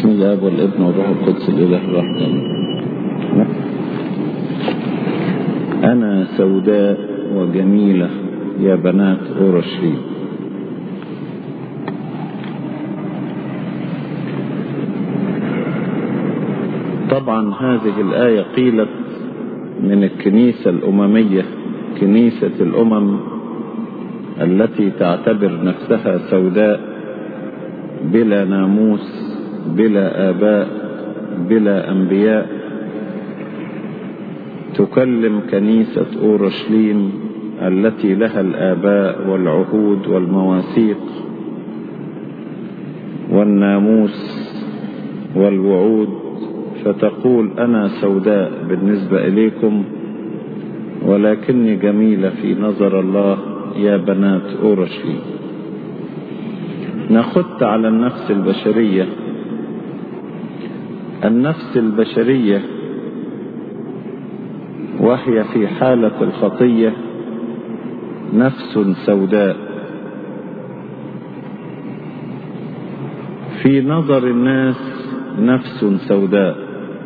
بسم الله والابن والروح القدس الإله الواحد. أنا سوداء وجميلة يا بنات أورشليم. طبعا هذه الآية قيلت من الكنيسة الأممية، كنيسة الأمم التي تعتبر نفسها سوداء بلا ناموس، بلا آباء، بلا أنبياء، تكلم كنيسة أورشليم التي لها الآباء والعهود والمواثيق والناموس والوعود، فتقول أنا سوداء بالنسبة إليكم ولكني جميلة في نظر الله يا بنات أورشليم. نخط على النفس البشرية. النفس البشرية وهي في حالة الخطية نفس سوداء في نظر الناس، نفس سوداء،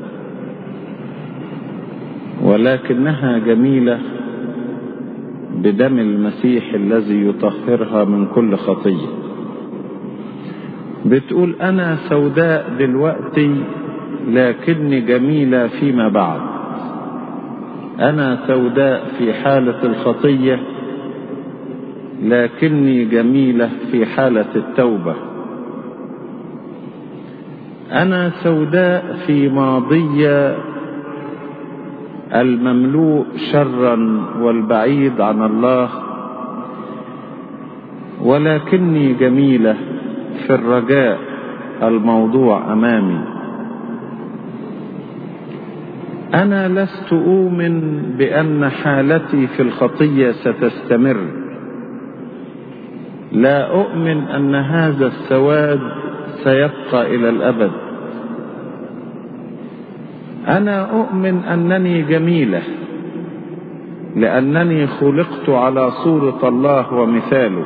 ولكنها جميلة بدم المسيح الذي يطهرها من كل خطية. بتقول أنا سوداء دلوقتي لكني جميلة فيما بعد. أنا سوداء في حالة الخطية لكني جميلة في حالة التوبة. أنا سوداء في ماضي المملوء شرا والبعيد عن الله، ولكني جميلة في الرجاء الموضوع أمامي. أنا لست أؤمن بأن حالتي في الخطية ستستمر، لا أؤمن أن هذا السواد سيبقى إلى الأبد. أنا أؤمن أنني جميلة لأنني خلقت على صورة الله ومثاله.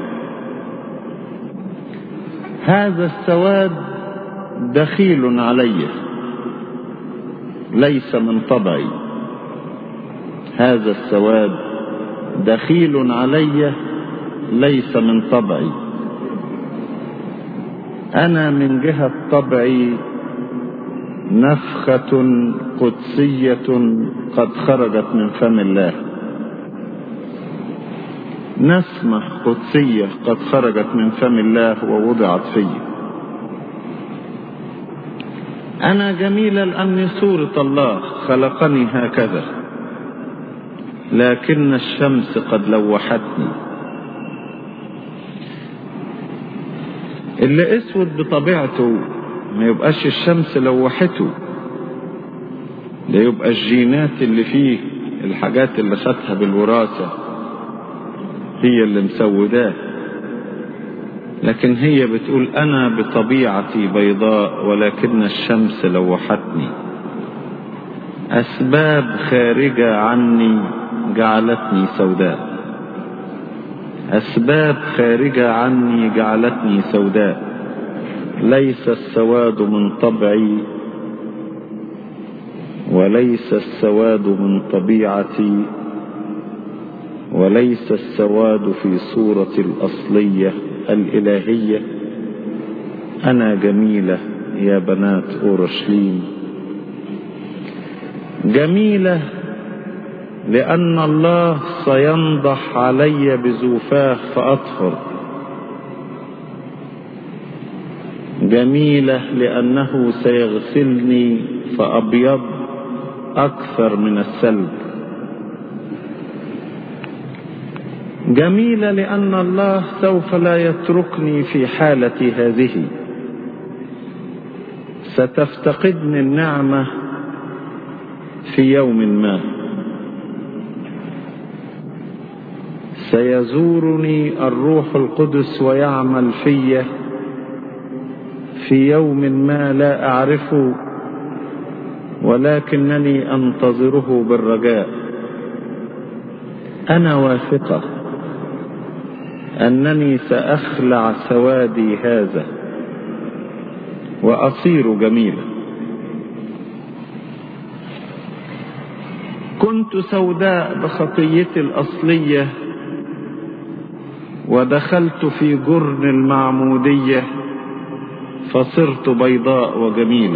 هذا السواد دخيل علي ليس من طبعي. هذا السواد دخيل علي ليس من طبعي. أنا من جهة طبعي نفخة قدسية قد خرجت من فم الله، نسمة قدسية قد خرجت من فم الله ووضعت في. أنا جميلة لأني صورة الله خلقني هكذا، لكن الشمس قد لوحتني. اللي اسود بطبيعته ما يبقاش الشمس لوحته، ده يبقى الجينات اللي فيه، الحاجات اللي خدها بالوراثة هي اللي مسوداه. لكن هي بتقول أنا بطبيعتي بيضاء ولكن الشمس لوحتني. أسباب خارجة عني جعلتني سوداء. أسباب خارجة عني جعلتني سوداء. ليس السواد من طبعي وليس السواد من طبيعتي وليس السواد في صورتي الأصلية الإلهية. أنا جميلة يا بنات أورشليم. جميلة لأن الله سينضح علي بزوفاه فأطهر. جميلة لأنه سيغسلني فأبيض أكثر من الثلج. جميلة لأن الله سوف لا يتركني في حالتي هذه. ستفتقدني النعمة في يوم ما. سيزورني الروح القدس ويعمل في يوم ما لا أعرفه، ولكنني أنتظره بالرجاء. أنا واثقة أنني سأخلع سوادي هذا وأصير جميلة. كنت سوداء بخطيتي الأصلية، ودخلت في جرن المعمودية فصرت بيضاء وجميلة.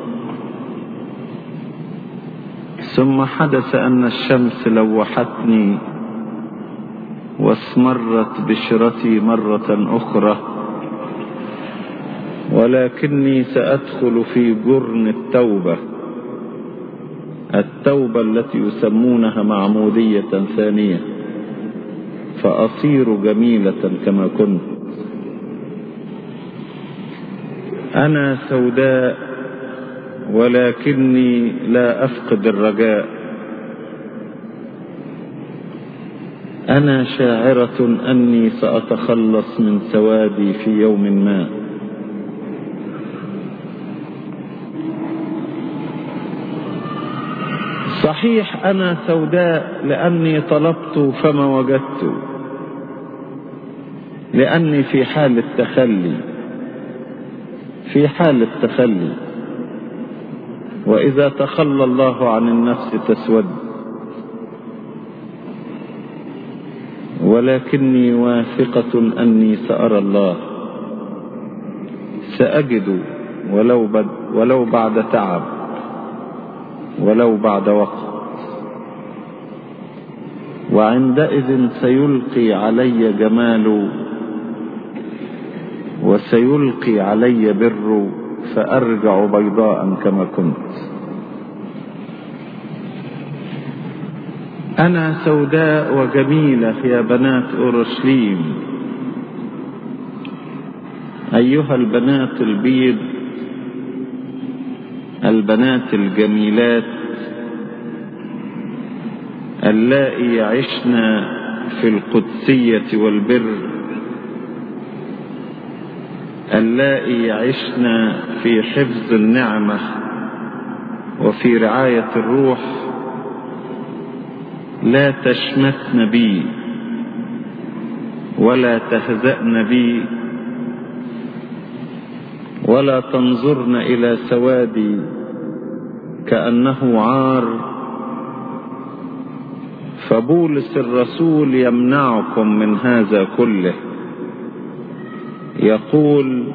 ثم حدث أن الشمس لوحتني واسمرت بشرتي مرة أخرى، ولكني سأدخل في جرن التوبة التي يسمونها معمودية ثانية، فأصير جميلة كما كنت. أنا سوداء ولكني لا أفقد الرجاء. أنا شاعرة أني سأتخلص من سوادي في يوم ما. صحيح أنا سوداء لأني طلبت فما وجدت، لأني في حال التخلي، وإذا تخلى الله عن النفس تسود. ولكني واثقة أني سأرى الله، سأجد ولو بعد تعب، ولو بعد وقت. وعندئذ سيلقي علي جماله وسيلقي علي بره، فأرجع بيضاء كما كنت. أنا سوداء وجميلة يا بنات أورشليم، أيها البنات البيض، البنات الجميلات اللائي يعشن في القدسية والبر، اللائي يعشن في حفظ النعمة وفي رعاية الروح. لا تشمتن بي ولا تهزأن بي ولا تنظرن إلى سوادي كأنه عار، فبولس الرسول يمنعكم من هذا كله، يقول: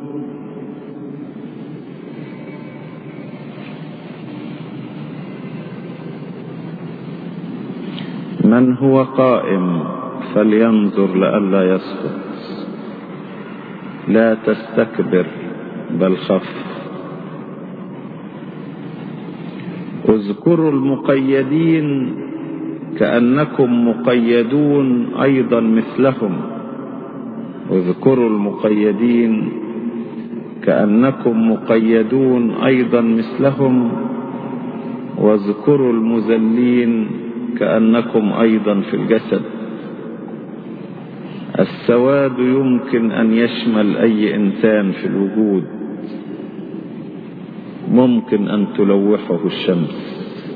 من هو قائم فلينظر لئلا يسقط، لا تستكبر بل خف. اذكروا المقيدين كأنكم مقيدون أيضا مثلهم، اذكروا المقيدين كأنكم مقيدون أيضا مثلهم، واذكروا المذلين كأنكم أيضا في الجسد. السواد يمكن أن يشمل أي إنسان في الوجود، ممكن أن تلوحه الشمس.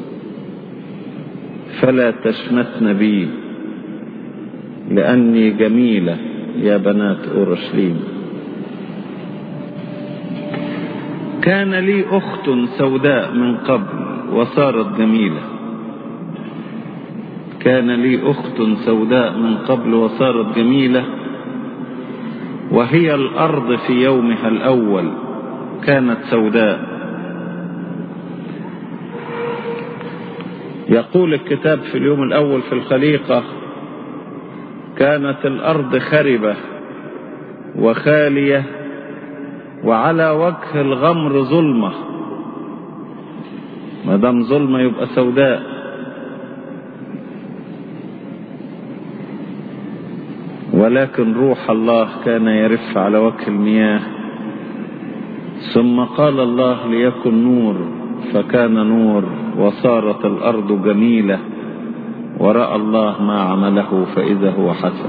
فلا تشمتن بي لأني جميلة يا بنات أورشليم. كان لي أخت سوداء من قبل وصارت جميلة، كان لي أخت سوداء من قبل وصارت جميلة، وهي الأرض في يومها الأول كانت سوداء. يقول الكتاب في اليوم الأول في الخليقة: كانت الأرض خربة وخالية وعلى وجه الغمر ظلمة. ما دام ظلمة يبقى سوداء. ولكن روح الله كان يرف على وجه المياه. ثم قال الله: ليكن نور، فكان نور، وصارت الأرض جميلة، ورأى الله ما عمله فإذا هو حسن.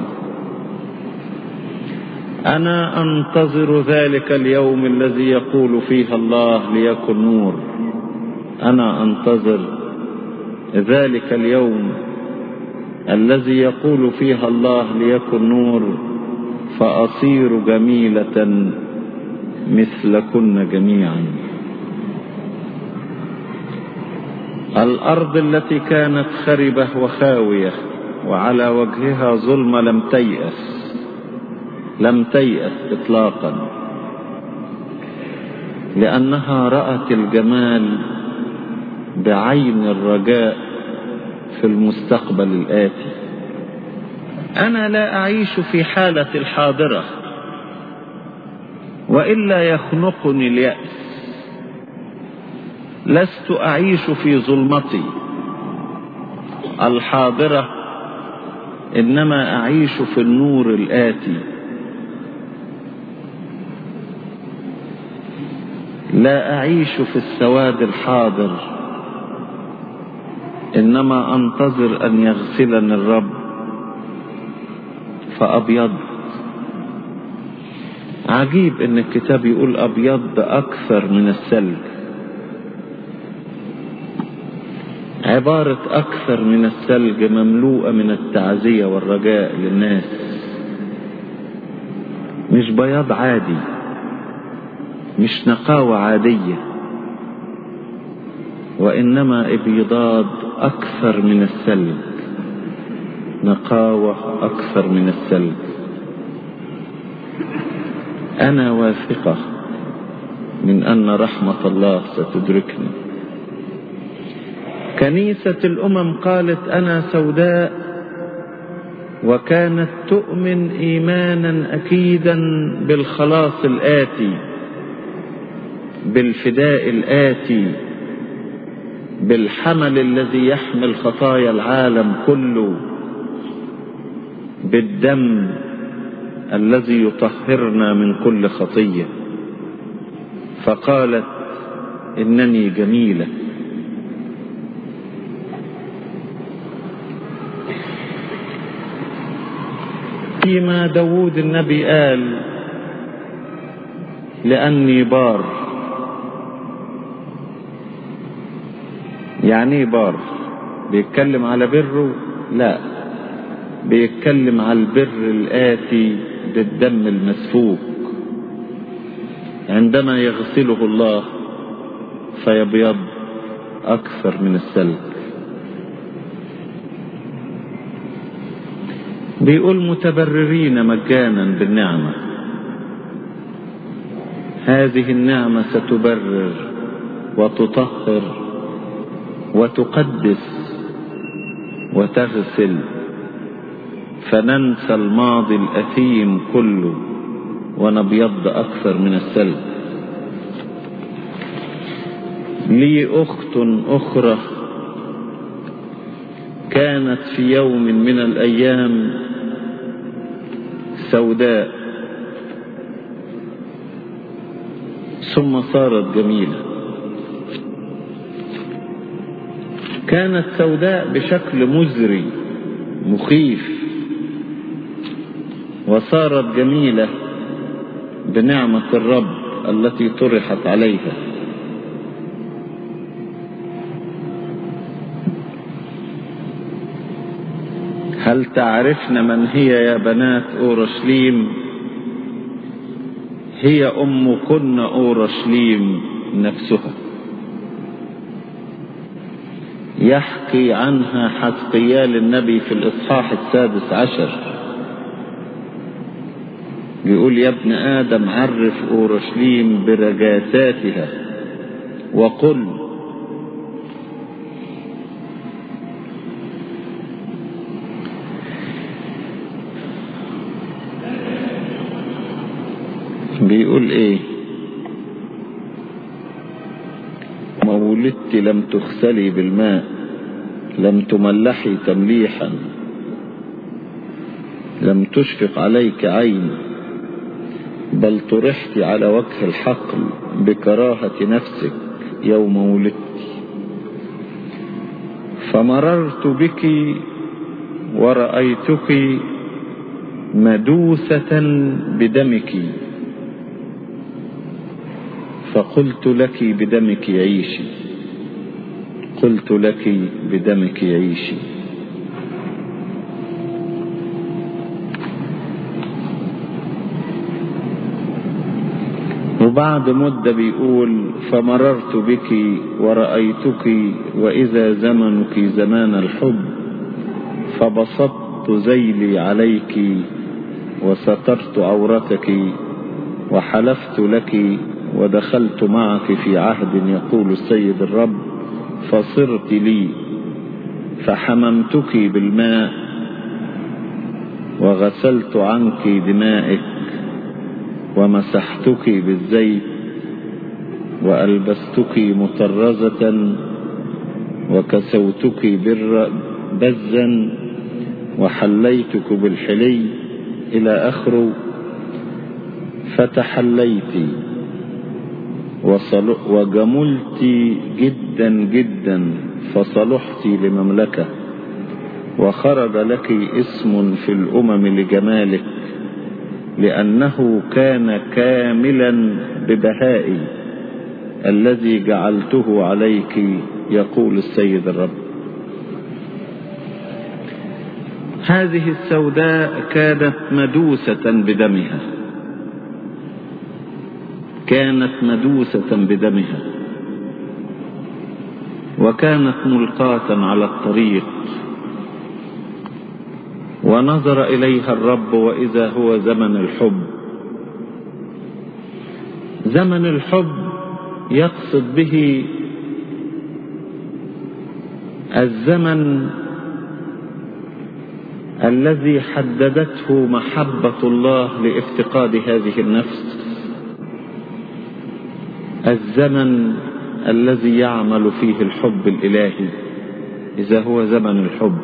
أنا أنتظر ذلك اليوم الذي يقول فيه الله: ليكن نور. أنا أنتظر ذلك اليوم الذي يقول فيها الله: ليكن نور، فأصير جميلة مثلكن جميعا. الأرض التي كانت خربة وخاوية وعلى وجهها ظلمة لم تيأس إطلاقا، لأنها رأت الجمال بعين الرجاء في المستقبل الآتي. أنا لا أعيش في حالة الحاضرة، وإلا يخنقني اليأس. لست أعيش في ظلمتي الحاضرة، إنما أعيش في النور الآتي. لا أعيش في السواد الحاضر، إنما أنتظر أن يغسلني الرب فأبيض. عجيب إن الكتاب يقول أبيض أكثر من الثلج. عبارة أكثر من الثلج مملوءة من التعزية والرجاء للناس، مش بياض عادي، مش نقاوة عادية، وإنما ابيضاد أكثر من الثلج، نقاوة أكثر من الثلج. أنا واثقة من أن رحمة الله ستدركني. كنيسة الأمم قالت أنا سوداء، وكانت تؤمن إيمانا أكيدا بالخلاص الآتي، بالفداء الآتي، بالحمل الذي يحمل خطايا العالم كله، بالدم الذي يطهرنا من كل خطية. فقالت إنني جميلة. فيما داود النبي قال لأني بار. يعني بار بيتكلم على بره؟ لا، بيتكلم على البر الآتي بالدم المسفوك، عندما يغسله الله فيبيض أكثر من الثلج. بيقول متبررين مجانا بالنعمة. هذه النعمة ستبرر وتطهر وتقدس وتغسل، فننسى الماضي الأثيم كله ونبيض أكثر من الثلج. لي أخت أخرى كانت في يوم من الأيام سوداء ثم صارت جميلة. كانت سوداء بشكل مزري مخيف، وصارت جميلة بنعمة الرب التي طرحت عليها. هل تعرفن من هي يا بنات أورشليم؟ هي أمكن أورشليم نفسها. يحكي عنها حزقيال النبي في الإصحاح 16، بيقول يا ابن آدم عرف أورشليم برجاساتها وقل بيقول ايه؟ ما ولدت لم تغسلي بالماء، لم تملحي تمليحا، لم تشفق عليك عين، بل طرحت على وجه الحقل بكراهة نفسك يوم ولدت. فمررت بك ورأيتك مدوسة بدمك، فقلت لك بدمك عيشي، قلت لك بدمك عيشي. وبعد مدة بيقول فمررت بك ورأيتك وإذا زمنك زمان الحب، فبسطت ذيلي عليك وسترت عورتك وحلفت لك ودخلت معك في عهد يقول السيد الرب، فصرت لي فحممتك بالماء وغسلت عنك دمائك ومسحتك بالزيت وألبستك مطرزة وكسوتك بزا وحليتك بالحلي إلى آخره. فتحليت وجملت جدا جدا فصلحت لمملكة، وخرج لك اسم في الأمم لجمالك، لأنه كان كاملا ببهائي الذي جعلته عليك يقول السيد الرب. هذه السوداء كانت مدوسة بدمها، كانت مدوسة بدمها، وكانت ملقاة على الطريق، ونظر إليها الرب وإذا هو زمن الحب. زمن الحب يقصد به الزمن الذي حددته محبة الله لافتقاد هذه النفس، الزمن الذي يعمل فيه الحب الإلهي، إذا هو زمن الحب.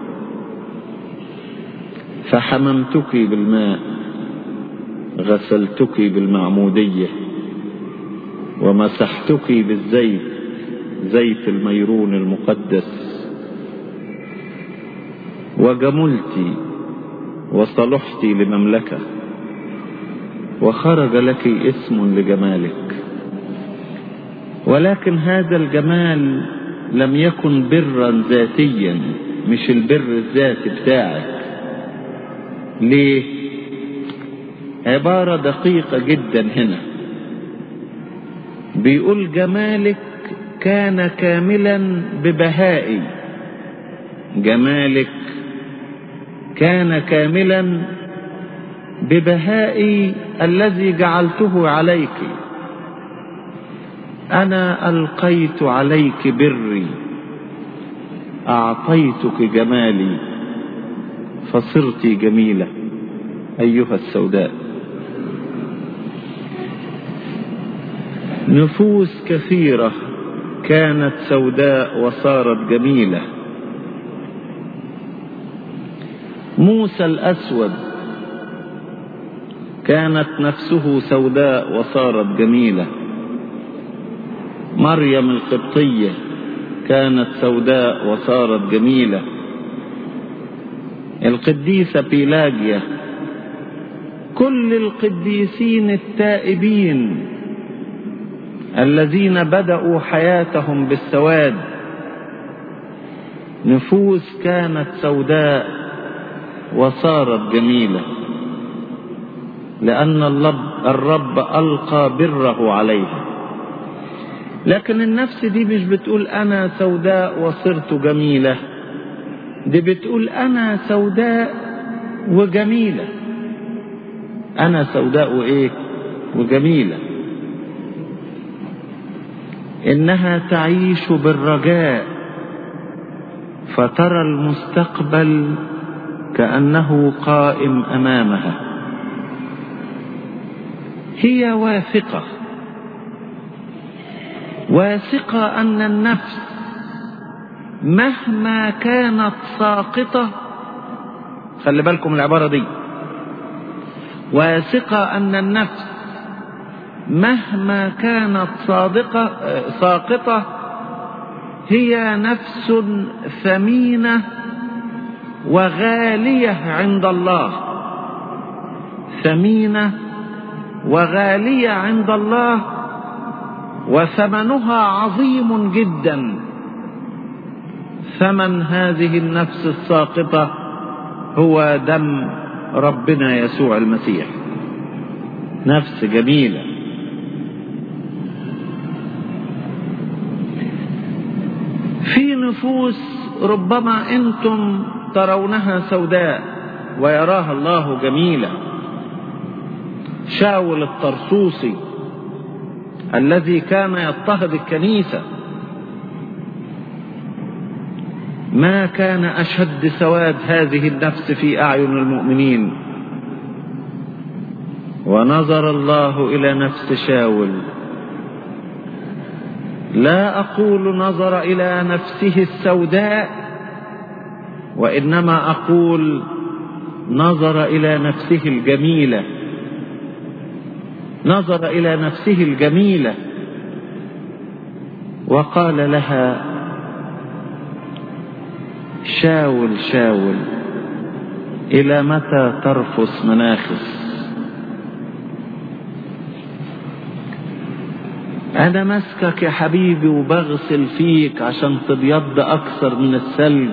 فحممتك بالماء، غسلتك بالمعمودية، ومسحتك بالزيت، زيت الميرون المقدس، وجملت وصلحت لمملكة، وخرج لك اسم لجمالك. ولكن هذا الجمال لم يكن برا ذاتيا، مش البر الذاتي بتاعك. ليه؟ عبارة دقيقة جدا هنا، بيقول جمالك كان كاملا ببهائي، جمالك كان كاملا ببهائي الذي جعلته عليك. أنا ألقيت عليك بري، أعطيتك جمالي، فصرت جميلة أيها السوداء. نفوس كثيرة كانت سوداء وصارت جميلة. موسى الأسود كانت نفسه سوداء وصارت جميلة. مريم القبطية كانت سوداء وصارت جميلة. القديسة بيلاجيا، كل القديسين التائبين الذين بدأوا حياتهم بالسواد، نفوس كانت سوداء وصارت جميلة، لأن الرب ألقى بره عليها. لكن النفس دي مش بتقول أنا سوداء وصرت جميلة، دي بتقول أنا سوداء وجميلة. أنا سوداء وإيه؟ وجميلة. إنها تعيش بالرجاء، فترى المستقبل كأنه قائم أمامها. هي واثقة أن النفس مهما كانت ساقطة، خلي بالكم العبارة دي، واثقة أن النفس مهما كانت ساقطة هي نفس ثمينة وغالية عند الله، ثمينة وغالية عند الله، وثمنها عظيم جدا. ثمن هذه النفس الساقطة هو دم ربنا يسوع المسيح. نفس جميلة في نفوس ربما أنتم ترونها سوداء ويراها الله جميلة. شاول الطرسوسي الذي كان يضطهد الكنيسة ما كان أشد سواد هذه النفس في أعين المؤمنين، ونظر الله إلى نفس شاول. لا أقول نظر إلى نفسه السوداء، وإنما أقول نظر إلى نفسه الجميلة، نظر إلى نفسه الجميلة وقال لها: شاول شاول إلى متى ترفس مناخس؟ أنا مسكك يا حبيبي وبغسل فيك عشان تبيض أكثر من الثلج،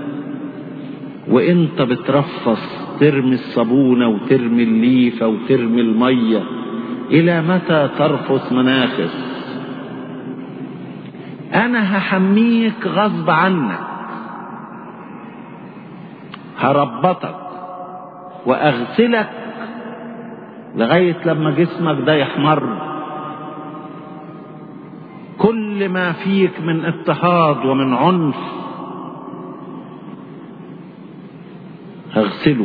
وإنت بترفص ترمي الصابونة وترمي الليفة وترمي المية. إلى متى ترفس مناخس؟ أنا هحميك غصب عنك، هربطك وأغسلك لغاية لما جسمك ده يحمر. كل ما فيك من اضطهاد ومن عنف هغسله،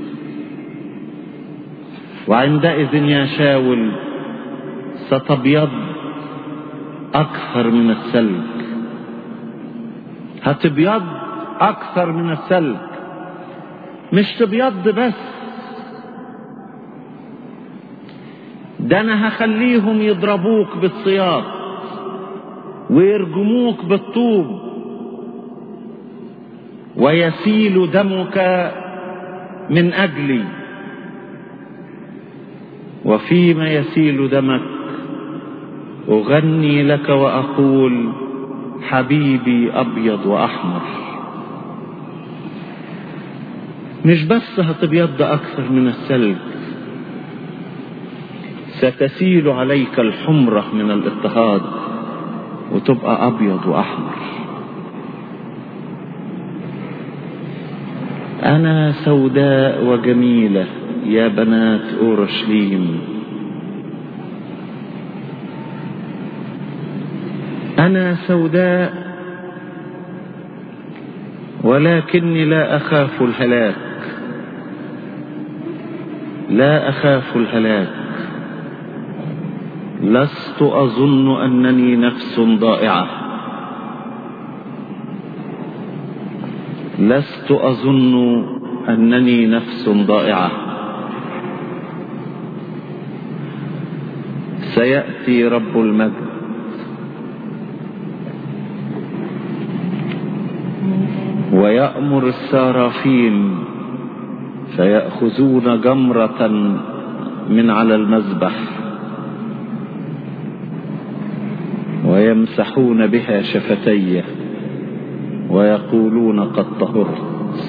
وعندئذ يا شاول ستبيض أكثر من الثلج. هتبيض أكثر من الثلج، مش تبيض بس، ده أنا هخليهم يضربوك بالسياط ويرجموك بالطوب ويسيل دمك من أجلي، وفيما يسيل دمك أغني لك وأقول: حبيبي أبيض وأحمر. مش بس هتبيض أكثر من الثلج، ستسيل عليك الحمرة من الاضطهاد وتبقى أبيض وأحمر. أنا سوداء وجميلة يا بنات أورشليم، أنا سوداء ولكني لا أخاف الهلاك، لا أخاف الهلاك. لست أظن أنني نفس ضائعة، لست أظن أنني نفس ضائعة. سيأتي رب المجد ويأمر السرافين فيأخذون جمرة من على المذبح ويمسحون بها شفتيه ويقولون: قد طهرت.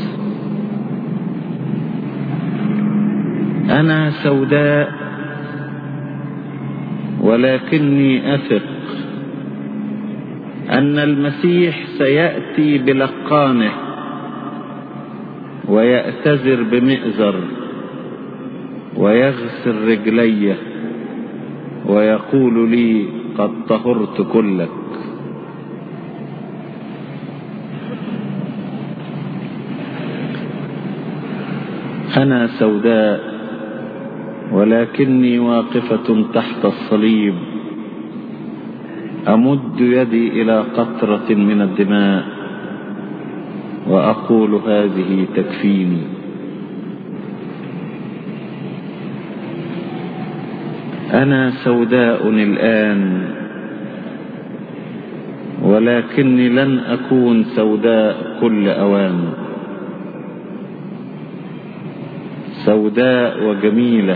أنا سوداء ولكني أثق أن المسيح سيأتي بلقانه ويأتذر بمئزر ويغسل رجلي ويقول لي: قد طهرت كلك. أنا سوداء ولكني واقفة تحت الصليب أمد يدي إلى قطرة من الدماء وأقول: هذه تكفيني. أنا سوداء الآن ولكني لن أكون سوداء كل أوان، سوداء وجميلة.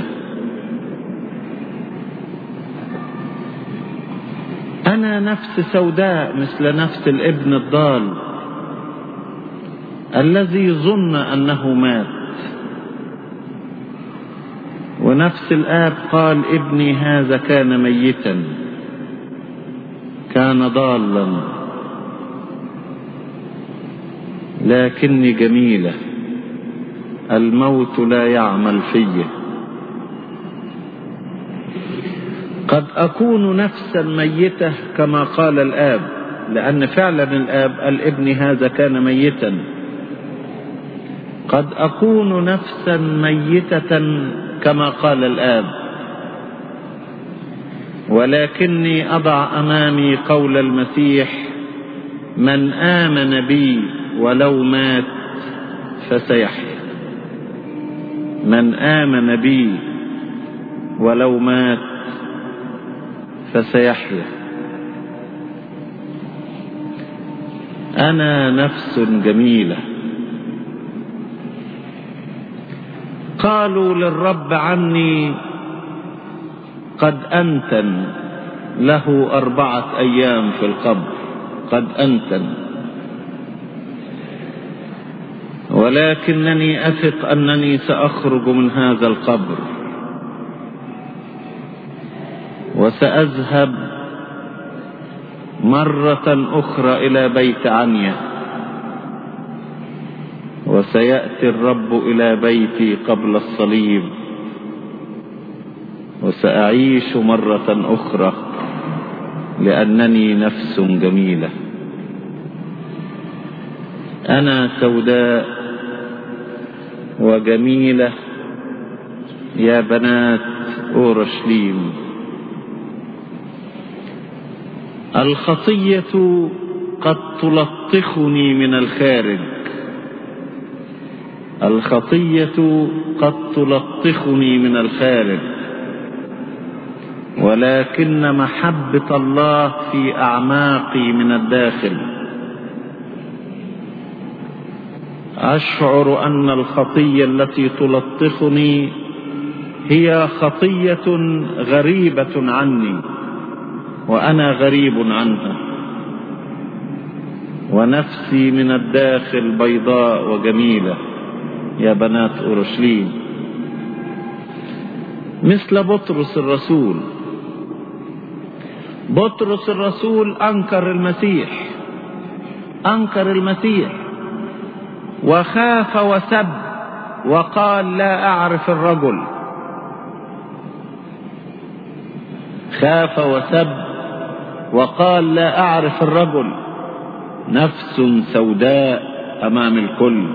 أنا نفس سوداء مثل نفس الابن الضال الذي ظن أنه مات، ونفس الآب قال: ابني هذا كان ميتا، كان ضالا لكني جميلة، الموت لا يعمل في. قد أكون نفسا ميتة كما قال الآب، لأن فعلا الآب الابن هذا كان ميتا. قد أكون نفسا ميتة كما قال الآب، ولكني أضع أمامي قول المسيح: من آمن بي ولو مات فسيحيا. من آمن بي ولو مات فسيحيا. أنا نفس جميلة. قالوا للرب عني: قد أنتن، له 4 أيام في القبر، قد أنتن. ولكنني أثق أنني سأخرج من هذا القبر، وسأذهب مرة أخرى إلى بيت عنيا، وسيأتي الرب إلى بيتي قبل الصليب، وسأعيش مرة أخرى، لأنني نفس جميلة. أنا سوداء وجميلة يا بنات أورشليم. الخطية قد تلطخني من الخارج، الخطية قد تلطخني من الخارج، ولكن محبة الله في أعماقي من الداخل. أشعر أن الخطية التي تلطخني هي خطية غريبة عني، وأنا غريب عنها، ونفسي من الداخل بيضاء وجميلة يا بنات أورشليم. مثل بطرس الرسول. بطرس الرسول أنكر المسيح، أنكر المسيح وخاف وسب وقال: لا أعرف الرجل. خاف وسب وقال: لا أعرف الرجل. نفس سوداء أمام الكل.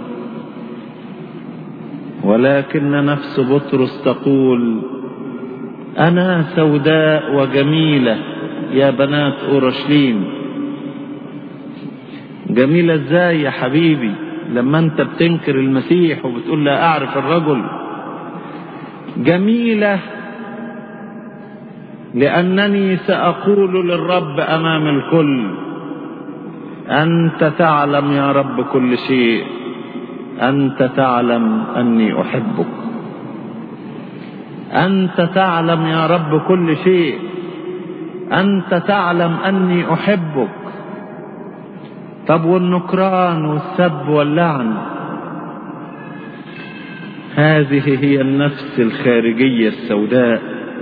ولكن نفس بطرس تقول: أنا سوداء وجميلة يا بنات أورشليم. جميلة ازاي يا حبيبي لما انت بتنكر المسيح وبتقول لا أعرف الرجل؟ جميلة لأنني سأقول للرب أمام الكل: أنت تعلم يا رب كل شيء، أنت تعلم أني أحبك. أنت تعلم يا رب كل شيء، أنت تعلم أني أحبك. طب والنكران والسب واللعن؟ هذه هي النفس الخارجية السوداء،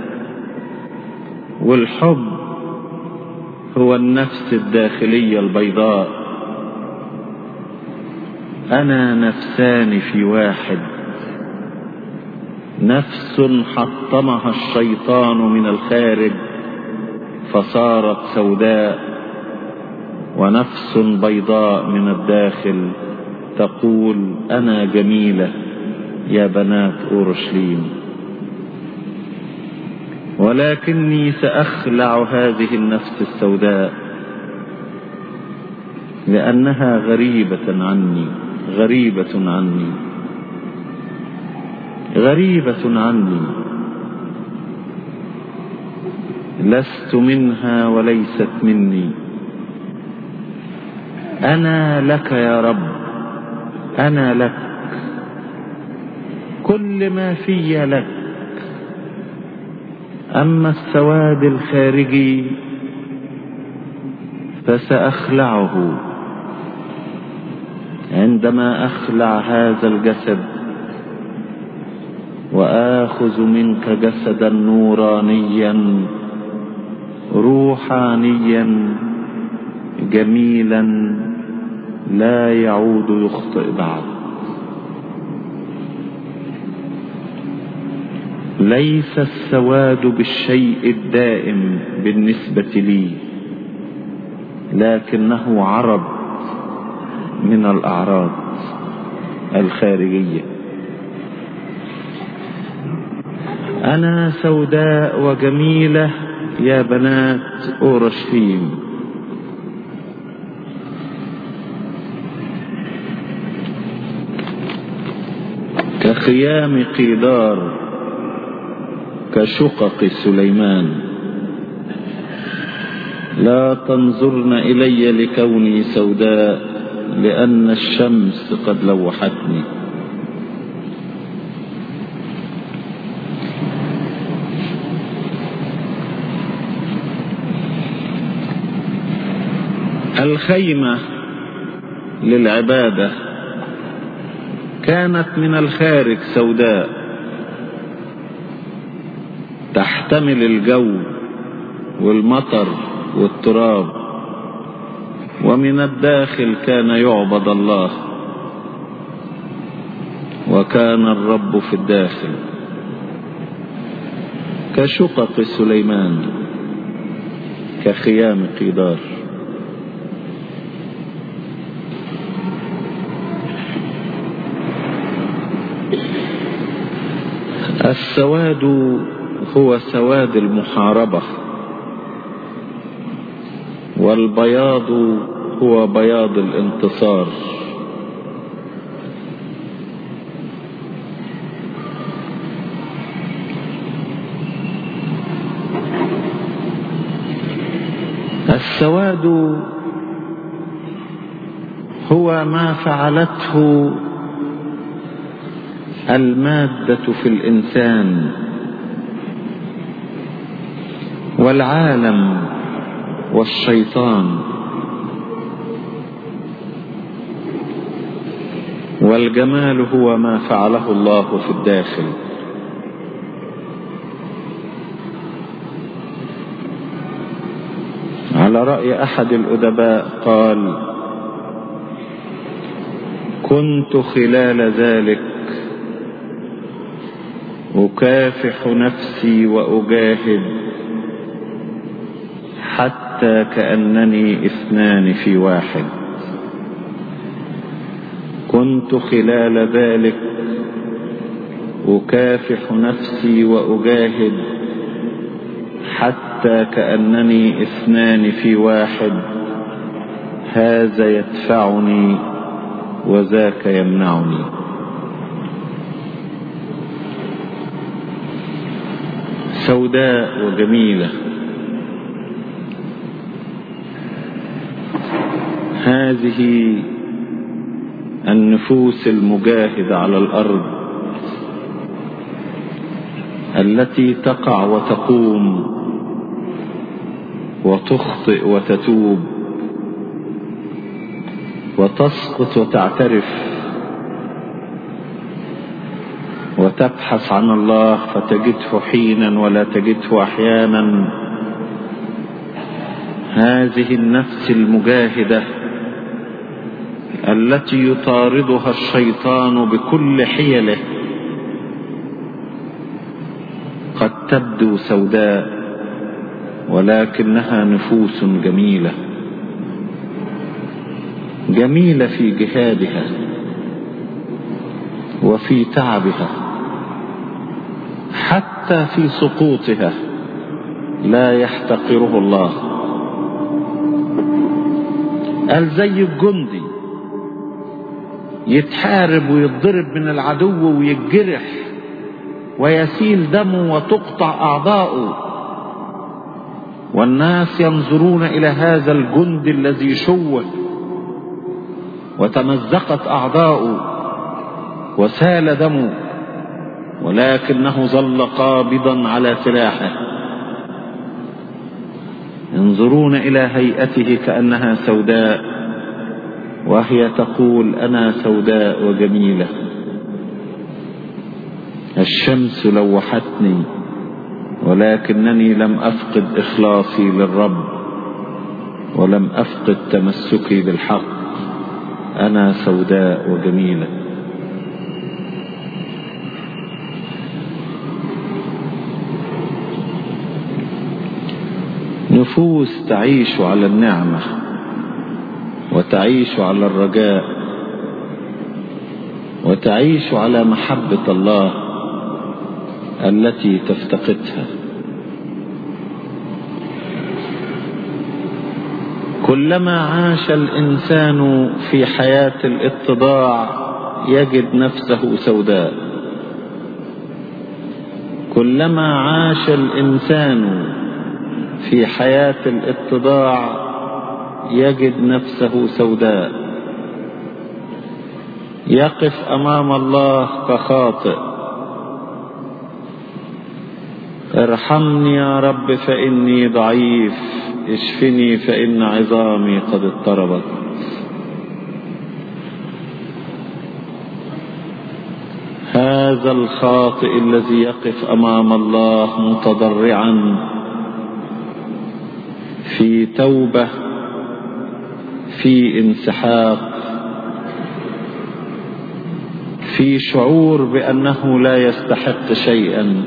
والحب هو النفس الداخلية البيضاء. أنا نفسان في واحد، نفس حطمها الشيطان من الخارج فصارت سوداء، ونفس بيضاء من الداخل تقول: أنا جميلة يا بنات أورشليم. ولكني سأخلع هذه النفس السوداء، لأنها غريبة عني، غريبة عني، غريبة عني. لست منها وليست مني. أنا لك يا رب، أنا لك، كل ما في لك. أما السواد الخارجي فسأخلعه عندما أخلع هذا الجسد وآخذ منك جسدا نورانيا روحانيا جميلا لا يعود يخطئ بعد. ليس السواد بالشيء الدائم بالنسبة لي، لكنه عرض من الأعراض الخارجية. أنا سوداء وجميلة يا بنات أورشليم، كخيام قيدار، كشقق سليمان. لا تنظرن إلي لكوني سوداء، لأن الشمس قد لوحتني. الخيمة للعبادة كانت من الخارج سوداء، تحتمل الجو والمطر والتراب، ومن الداخل كان يعبد الله، وكان الرب في الداخل، كشقق سليمان، كخيام قيدار. السواد هو سواد المحاربة، والبياض هو بياض الانتصار. السواد هو ما فعلته المادة في الإنسان والعالم والشيطان، والجمال هو ما فعله الله في الداخل. على رأي أحد الأدباء قال: كنت خلال ذلك أكافح نفسي وأجاهد، حتى كأنني اثنان في واحد. كنت خلال ذلك أكافح نفسي وأجاهد، حتى كأنني اثنان في واحد. هذا يدفعني وذاك يمنعني. سوداء وجميلة، هذه النفوس المجاهدة على الأرض، التي تقع وتقوم وتخطئ وتتوب وتسقط وتعترف وتبحث عن الله، فتجده حينا ولا تجده أحيانا. هذه النفس المجاهدة التي يطاردها الشيطان بكل حيله قد تبدو سوداء، ولكنها نفوس جميلة، جميلة في جهادها وفي تعبها، حتى في سقوطها لا يحتقره الله. قال زي الجندي يتحارب ويتضرب من العدو ويتجرح ويسيل دمه وتقطع أعضاؤه، والناس ينظرون إلى هذا الجندي الذي شوه وتمزقت أعضاؤه وسال دمه، ولكنه ظل قابضا على سلاحه. ينظرون إلى هيئته كأنها سوداء، وهي تقول: أنا سوداء وجميلة، الشمس لوحتني، ولكنني لم أفقد إخلاصي للرب، ولم أفقد تمسكي بالحق، أنا سوداء وجميلة. نفوس تعيش على النعمة وتعيش على الرجاء وتعيش على محبة الله التي تفتقدها. كلما عاش الإنسان في حياة الاتضاع يجد نفسه سوداء. كلما عاش الإنسان في حياة الاتضاع يجد نفسه سوداء. يقف أمام الله كخاطئ: ارحمني يا رب فإني ضعيف، اشفني فإن عظامي قد اضطربت. هذا الخاطئ الذي يقف أمام الله متضرعا في توبة، في انسحاق، في شعور بأنه لا يستحق شيئا.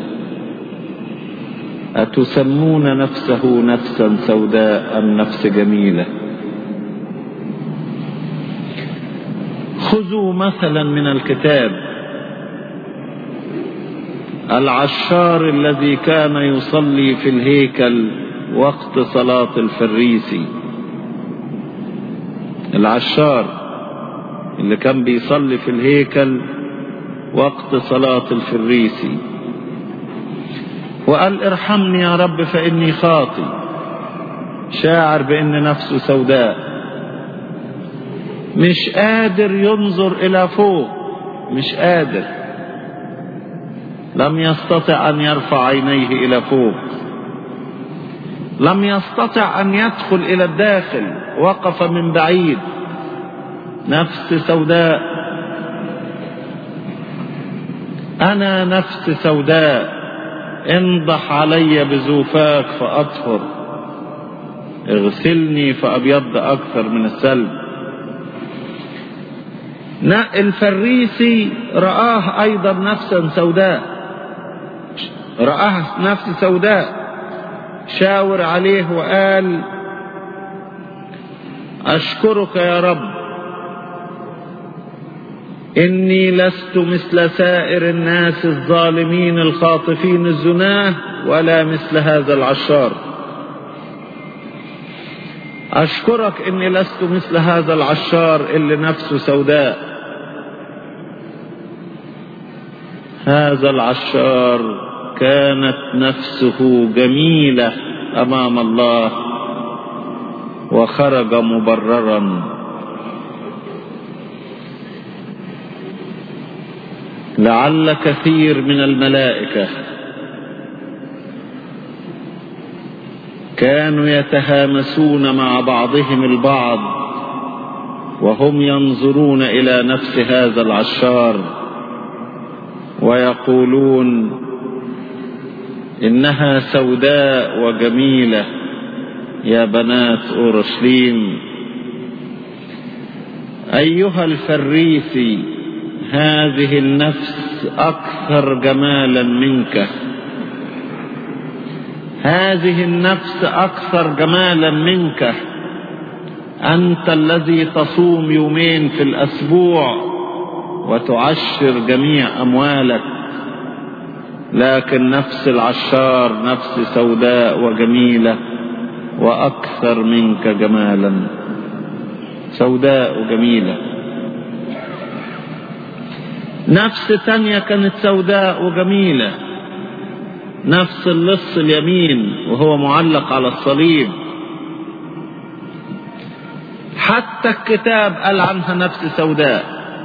أتسمون نفسه نفسا سوداء أم نفس جميلة؟ خذوا مثلا من الكتاب العشار الذي كان يصلي في الهيكل وقت صلاة الفريسي. العشار اللي كان بيصلي في الهيكل وقت صلاة الفريسي وقال: ارحمني يا رب فإني خاطي، شاعر بأن نفسه سوداء، مش قادر ينظر إلى فوق، مش قادر، لم يستطع أن يرفع عينيه إلى فوق، لم يستطع أن يدخل إلى الداخل، وقف من بعيد، نفس سوداء. أنا نفس سوداء، انضح علي بزوفاك فأطهر، اغسلني فأبيض أكثر من الثلج. الفريسي رآه أيضا نفسا سوداء، رآه نفس سوداء، شاور عليه وقال: أشكرك يا رب إني لست مثل سائر الناس الظالمين الخاطفين الزناه ولا مثل هذا العشار. أشكرك إني لست مثل هذا العشار اللي نفسه سوداء. هذا العشار كانت نفسه جميلة أمام الله وخرج مبررا. لعل كثير من الملائكة كانوا يتهامسون مع بعضهم البعض وهم ينظرون إلى نفس هذا العشار ويقولون: إنها سوداء وجميلة يا بنات أورشليم. أيها الفريسي، هذه النفس أكثر جمالا منك، هذه النفس أكثر جمالا منك. أنت الذي تصوم يومين في الأسبوع وتعشر جميع أموالك، لكن نفس العشار نفس سوداء وجميلة وأكثر منك جمالا، سوداء وجميلة. نفس تانية كانت سوداء وجميلة، نفس اللص اليمين وهو معلق على الصليب، حتى الكتاب قال عنها نفس سوداء،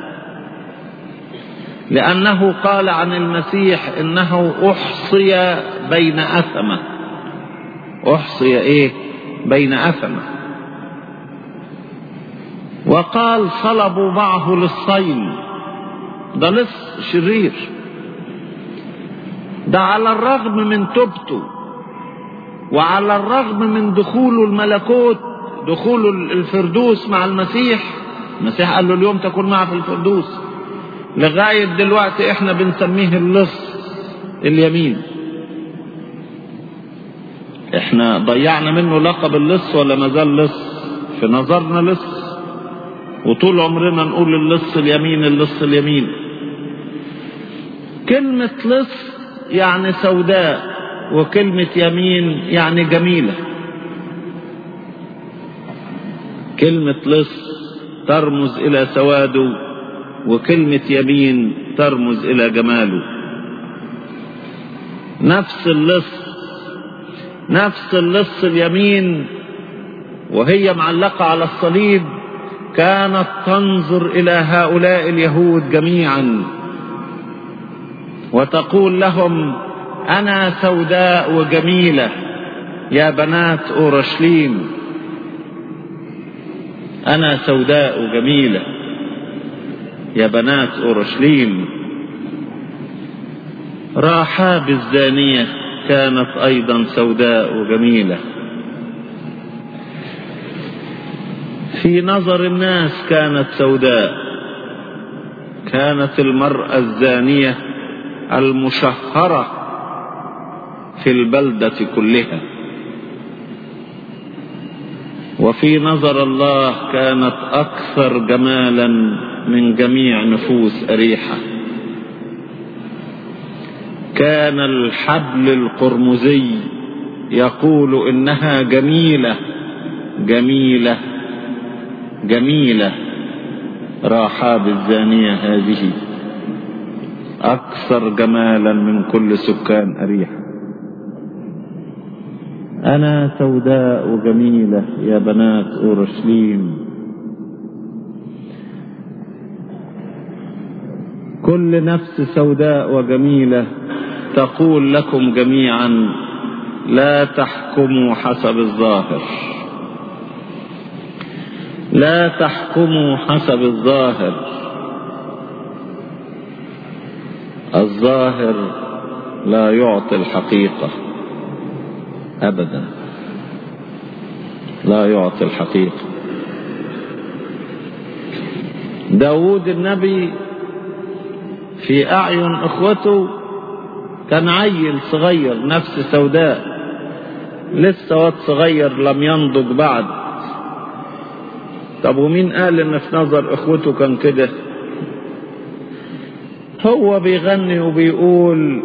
لأنه قال عن المسيح إنه أحصي بين أثمة. أحصي إيه؟ بين أثمة. وقال: صلبوا معه للصين. ده لص شرير، ده على الرغم من توبته وعلى الرغم من دخوله الملكوت، دخوله الفردوس مع المسيح، المسيح قال له اليوم تكون معه في الفردوس. لغاية دلوقتي احنا بنسميه اللص اليمين. احنا ضيعنا منه لقب اللص ولا مازال لص؟ في نظرنا لص، وطول عمرنا نقول اللص اليمين اللص اليمين. كلمة لص يعني سوداء، وكلمة يمين يعني جميلة. كلمة لص ترمز إلى سواده، وكلمة يمين ترمز إلى جماله. نفس اللص اليمين وهي معلقة على الصليب كانت تنظر إلى هؤلاء اليهود جميعا وتقول لهم: أنا سوداء وجميلة يا بنات أورشليم، أنا سوداء وجميلة يا بنات أورشليم. راحاب الزانية كانت أيضا سوداء وجميلة. في نظر الناس كانت سوداء. كانت المرأة الزانية المشهرة في البلدة كلها، وفي نظر الله كانت أكثر جمالا من جميع نفوس أريحة. كان الحبل القرمزي يقول إنها جميلة جميلة جميلة. راحاب الزانية هذه أكثر جمالا من كل سكان أريحة. أنا سوداء وجميلة يا بنات أورشليم. كل نفس سوداء وجميلة تقول لكم جميعا: لا تحكموا حسب الظاهر، لا تحكموا حسب الظاهر. الظاهر لا يعطي الحقيقة أبدا، لا يعطي الحقيقة. داود النبي في أعين إخوته كان عيل صغير، نفس سوداء، لسه واد صغير لم ينضج بعد. طب ومين قال ان في نظر اخوته كان كده؟ هو بيغني وبيقول: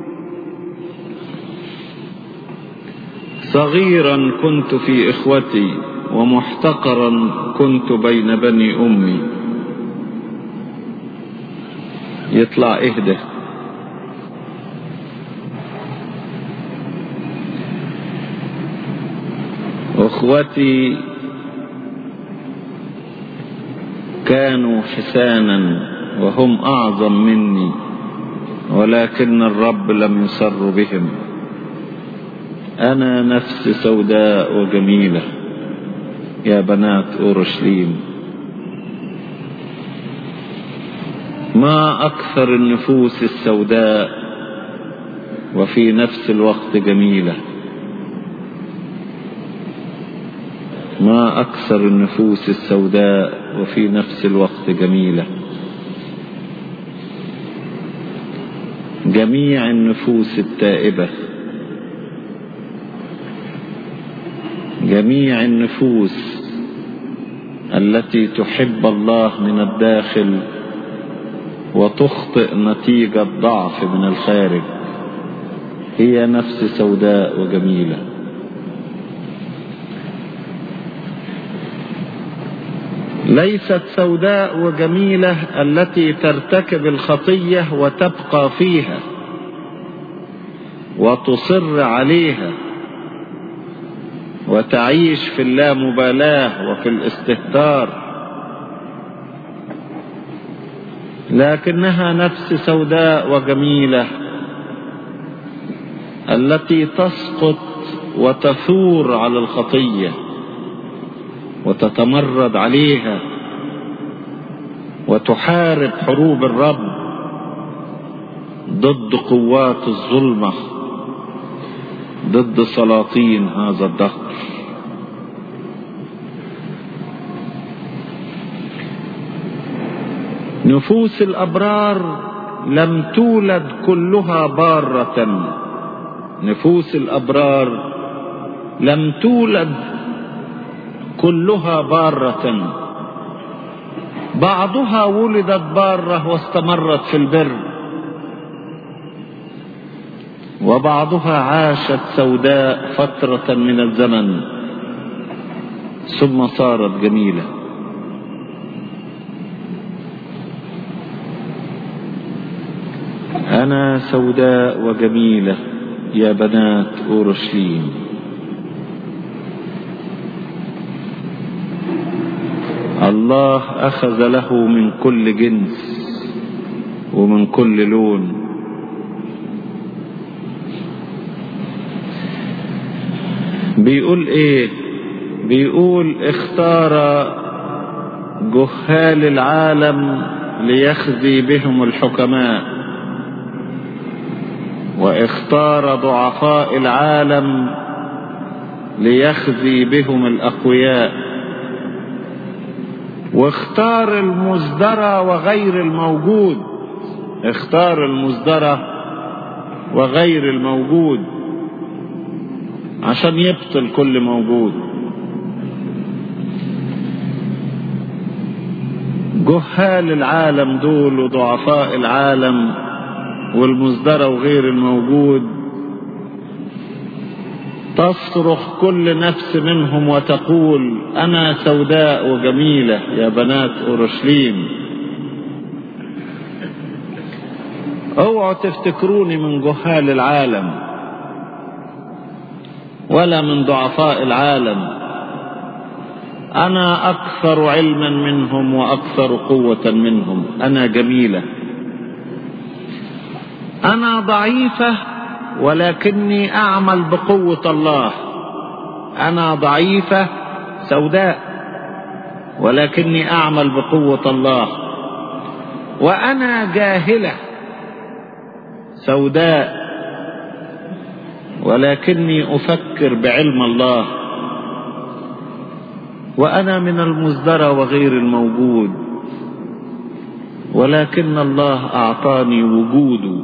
صغيرا كنت في اخوتي ومحتقرا كنت بين بني امي. يطلع اهدى. اخوتي كانوا حسانا وهم اعظم مني، ولكن الرب لم يسر بهم. انا نفس سوداء وجميلة يا بنات اورشليم. ما اكثر النفوس السوداء وفي نفس الوقت جميلة. ما أكثر النفوس السوداء وفي نفس الوقت جميلة. جميع النفوس التائبة، جميع النفوس التي تحب الله من الداخل وتخطئ نتيجة ضعف من الخارج، هي نفس سوداء وجميلة. ليست سوداء وجميلة التي ترتكب الخطية وتبقى فيها وتصر عليها وتعيش في اللامبالاة وفي الاستهتار، لكنها نفس سوداء وجميلة التي تسقط وتثور على الخطية وتتمرد عليها وتحارب حروب الرب ضد قوات الظلمة، ضد سلاطين هذا الدهر. نفوس الأبرار لم تولد كلها بارة، نفوس الأبرار لم تولد كلها بارة، بعضها ولدت بارة واستمرت في البر، وبعضها عاشت سوداء فترة من الزمن ثم صارت جميلة. أنا سوداء وجميلة يا بنات أورشليم. الله أخذ له من كل جنس ومن كل لون. بيقول ايه؟ بيقول اختار جهال العالم ليخزي بهم الحكماء، واختار ضعفاء العالم ليخزي بهم الأقوياء، واختار المزدرى وغير الموجود، اختار المزدرى وغير الموجود عشان يبطل كل موجود. جهال العالم دول وضعفاء العالم والمزدرى وغير الموجود تصرخ كل نفس منهم وتقول أنا سوداء وجميلة يا بنات أورشليم. اوعوا تفتكروني من جهال العالم ولا من ضعفاء العالم، أنا أكثر علما منهم وأكثر قوة منهم، أنا جميلة. أنا ضعيفة ولكني أعمل بقوة الله، أنا ضعيفة سوداء ولكني أعمل بقوة الله. وأنا جاهلة سوداء ولكني أفكر بعلم الله. وأنا من المزدرى وغير الموجود ولكن الله أعطاني وجوده،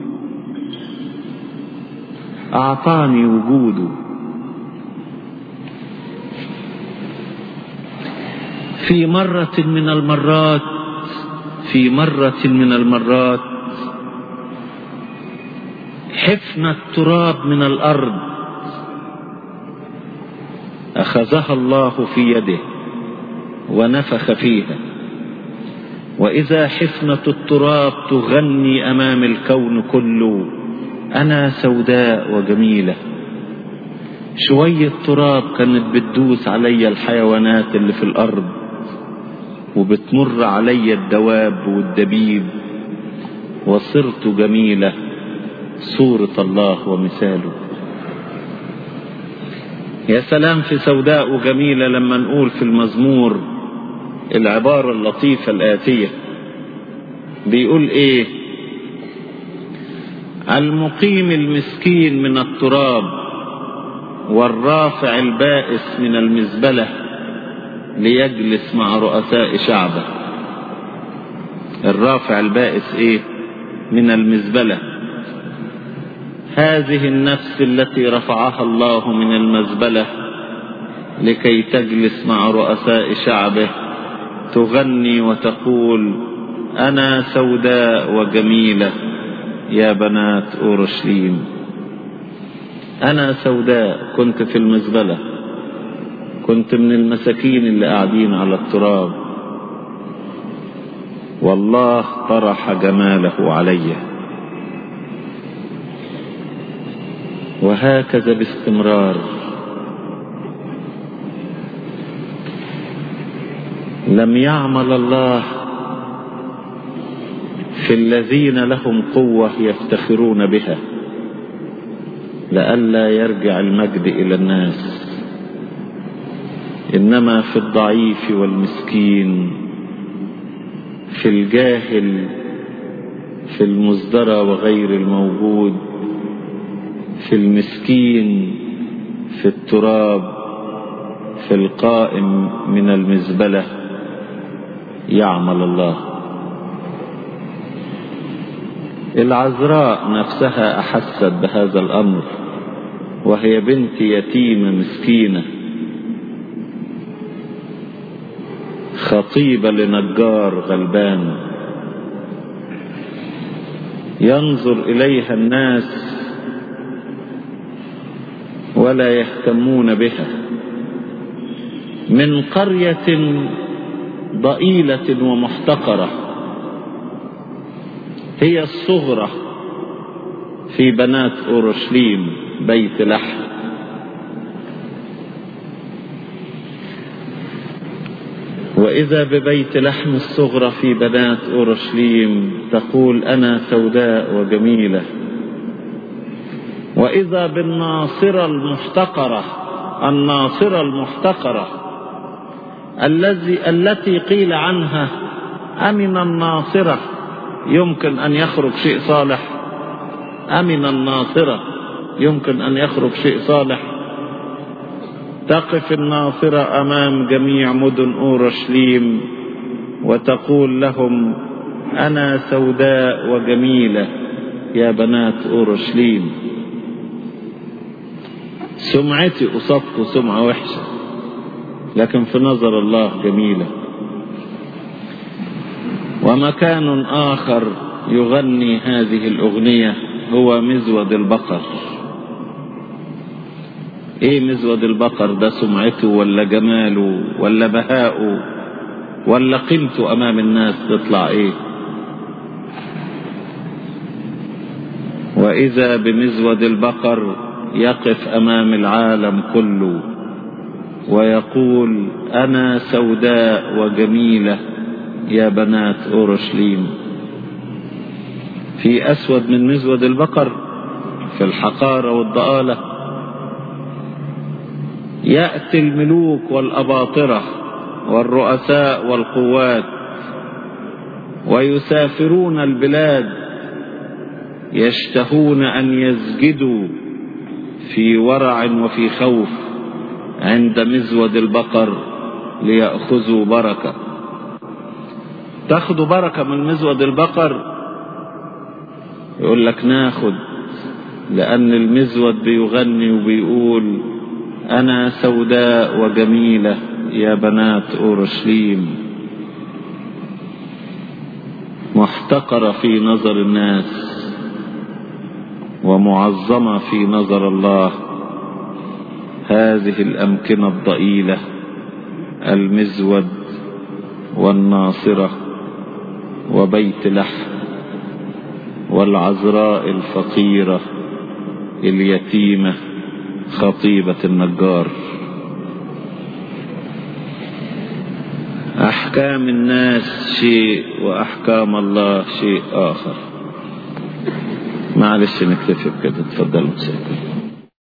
أعطاني وجوده. في مرة من المرات حفنة التراب من الأرض أخذها الله في يده ونفخ فيها، وإذا حفنة التراب تغني أمام الكون كله أنا سوداء وجميلة. شوية تراب كانت بتدوس علي الحيوانات اللي في الأرض وبتمر علي الدواب والدبيب، وصرت جميلة صورة الله ومثاله. يا سلام في سوداء وجميلة لما نقول في المزمور العبارة اللطيفة الآتية، بيقول ايه؟ المقيم المسكين من التراب والرافع البائس من المزبلة ليجلس مع رؤساء شعبه. الرافع البائس ايه؟ من المزبلة. هذه النفس التي رفعها الله من المزبلة لكي تجلس مع رؤساء شعبه تغني وتقول أنا سوداء وجميلة يا بنات أورشليم. أنا سوداء، كنت في المزبلة، كنت من المساكين اللي قاعدين على التراب، والله طرح جماله علي. وهكذا باستمرار لم يعمل الله في الذين لهم قوة يفتخرون بها لئلا يرجع المجد إلى الناس، إنما في الضعيف والمسكين، في الجاهل، في المزدرى وغير الموجود، في المسكين، في التراب، في القائم من المزبلة يعمل الله. العذراء نفسها أحست بهذا الأمر، وهي بنت يتيمة مسكينة خطيبة لنجار غلبان، ينظر إليها الناس ولا يهتمون بها، من قرية ضئيلة ومحتقرة، هي الصغرى في بنات أورشليم بيت لحم. وإذا ببيت لحم الصغرى في بنات أورشليم تقول أنا سوداء وجميلة. وإذا بالناصرة المحتقرة، الناصرة المحتقرة التي قيل عنها أمن الناصرة يمكن أن يخرج شيء صالح، أمن الناصرة يمكن أن يخرج شيء صالح. تقف الناصرة أمام جميع مدن أورشليم وتقول لهم أنا سوداء وجميلة يا بنات أورشليم. سمعتي قصادكم سمعة وحشة، لكن في نظر الله جميلة. ومكان آخر يغني هذه الأغنية هو مزود البقر. ايه مزود البقر ده؟ سمعته ولا جماله ولا بهاؤه ولا قيمته امام الناس تطلع ايه؟ واذا بمزود البقر يقف امام العالم كله ويقول انا سوداء وجميلة يا بنات اورشليم. في اسود من مزود البقر في الحقارة والضآلة. يأتي الملوك والأباطرة والرؤساء والقوات ويسافرون البلاد يشتهون أن يسجدوا في ورع وفي خوف عند مزود البقر ليأخذوا بركة. تاخدوا بركة من مزود البقر؟ يقول لك ناخد، لأن المزود بيغني وبيقول أنا سوداء وجميلة يا بنات أورشليم، محتقرة في نظر الناس ومعظمة في نظر الله. هذه الأمكنة الضئيلة، المزود والناصرة وبيت لحم والعذراء الفقيرة اليتيمة خطيبة النجار. أحكام الناس شيء وأحكام الله شيء آخر. معلش نكتفي بكده. اتفضلوا.